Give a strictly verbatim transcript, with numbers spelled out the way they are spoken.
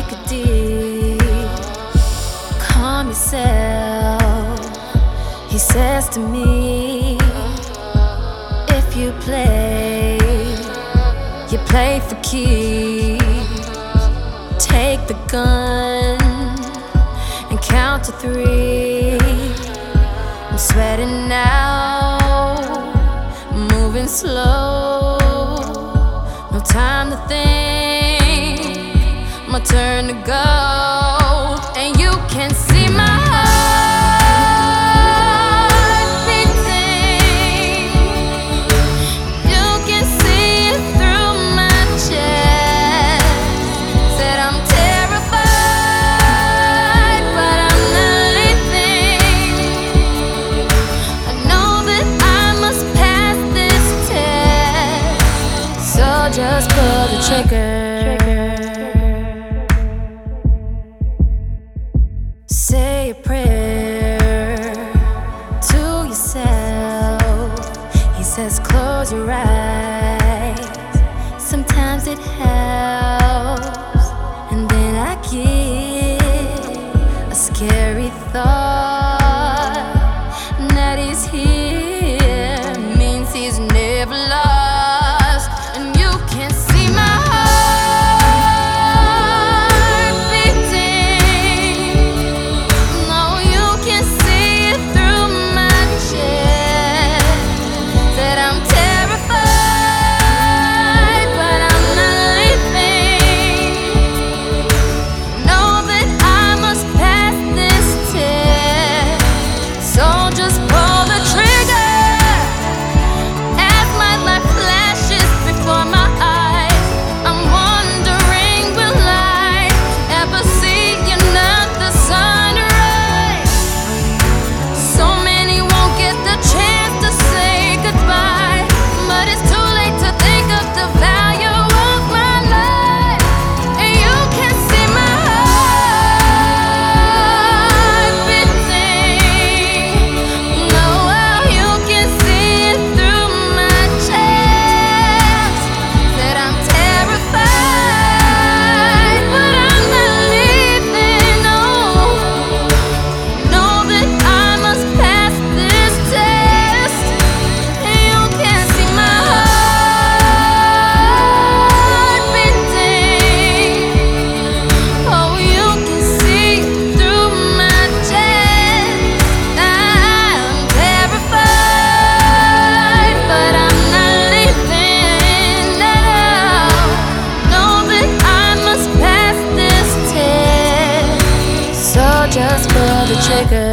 take a deep, calm yourself. He says to me, if you play, you play for keeps. Take the gun and count to three. I'm sweating now, moving slow. No time to think, my turn to go. And you can see my heart beating. You can see it through my chest. Said I'm terrified, but I'm not leaving. I know that I must pass this test, so just pull the trigger. Say a prayer to yourself. He says close your eyes, sometimes it helps. And then I get a scary thought, and that he's here means he's never lost. And you can see my heart beating. No, you can see it through my chest. Said I'm terrified, but I'm not leaving. Know that I must pass this test, so just pull the trigger. As my life flashes before my eyes, I'm wondering, will I ever see another sunrise? So many won't get the chance to say goodbye, but it's too late to think of the value of my life. And you can see my heart beating. No, well, you can see it through my chest. Said I'm terrified, but I'm not leaving. No, know that I must pass this test. And you can see my heart beating. Oh, you can see through my chest. I'm terrified, but I'm not leaving. No, know that I must pass this test, so just pull the trigger.